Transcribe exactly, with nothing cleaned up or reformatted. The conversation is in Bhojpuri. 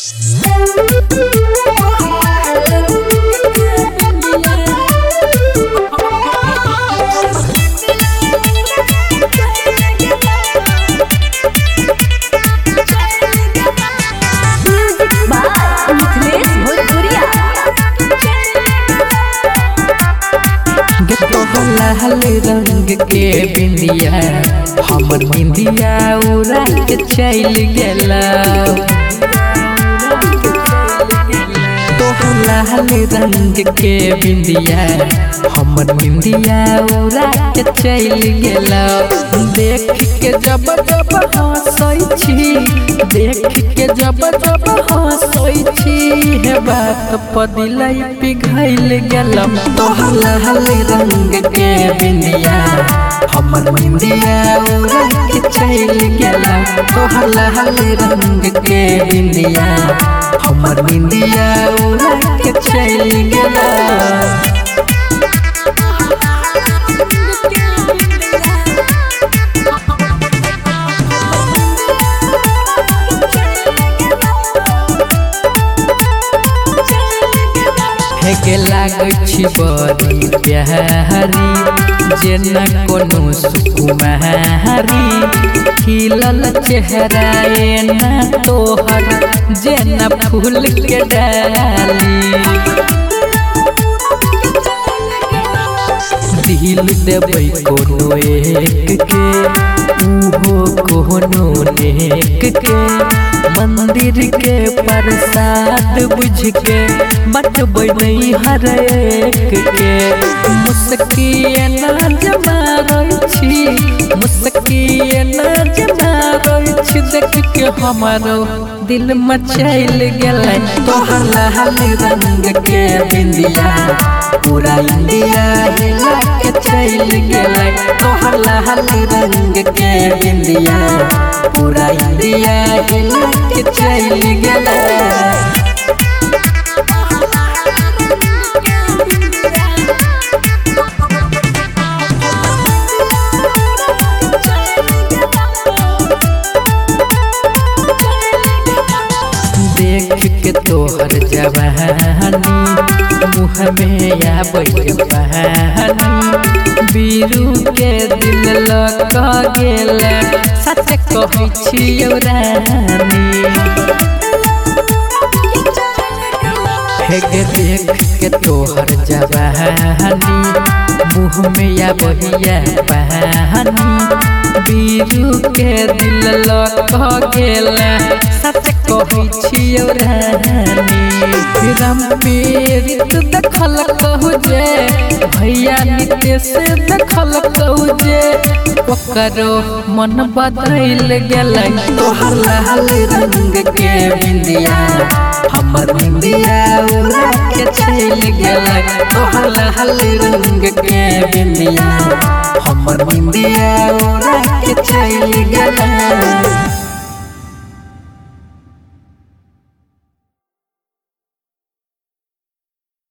लाल रंग के बिंदिया हमर बिंदिया उड़ा के चल गेला तो लाल रंग के बिंदिया हमर बिंदिया उड़ा के चल गेला देख के जब जब हंसै छी देख के जब जब हंसै छी हे बात पदिलै पिघल गेलम तो लाल रंग के बिंदिया हमर बिंदिया उड़ा के चल गेला तो लाल रंग के बिंदिया हमर बिंदिया उड़ा के चल गेला के लागै छी बड़ी प्यारी जेना कोनो सुकुमारी खिलल चेहरा एना तोहर जेना फूल के डाली दिल देबै कोनो एक के उहो कोनो नेक के मंदिर के प्रसाद बुझ के बटबै नहीं हर एक के मुस्किन जमारै छी मुस्किन जमारै छी देख के हमारो दिल मचल गेलै तोहर लाल रंग के बिंदिया पूरा इंडिया हिला के चल गेलै तोहर लाल रंग के बिंदिया पूरा इंडिया हिला के चल गेलै देख के तोहर जवानी मुँह में आबै बहानी बीरू के दिल लग गेल सच कहै छियौ रानी हेगे देख के तोहर जवानी मुँह में आबै बहानी बीरू के दिल लग गेल सच कहै छियौ रानी राम पीड़ित देखल कहू जे भैया नितेश देखल कहू जे ओकरो मन बदल गेलै तोहर लाल रंग के बिंदिया हमर बिंदिया उड़ा के चल गेलै तोहर लाल रंग के बिंदिया हमर बिंदिया उड़ा के चल गेलै।